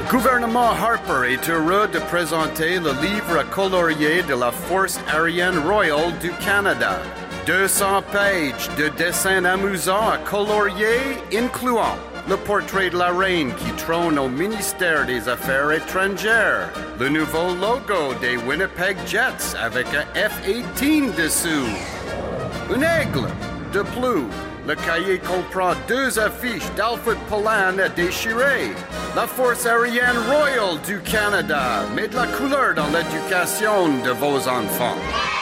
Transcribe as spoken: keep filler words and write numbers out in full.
gouvernement Harper est heureux de présenter le livre colorié de la Force aérienne royale du Canada. deux cents pages de dessins amusants à colorier, incluant le portrait de la reine qui trône au ministère des Affaires étrangères, le nouveau logo des Winnipeg Jets avec un F dix-huit dessous, un aigle de plus. Le cahier comprend deux affiches d'Alfred Polan à déchirer. La Force aérienne royale du Canada met de la couleur dans l'éducation de vos enfants.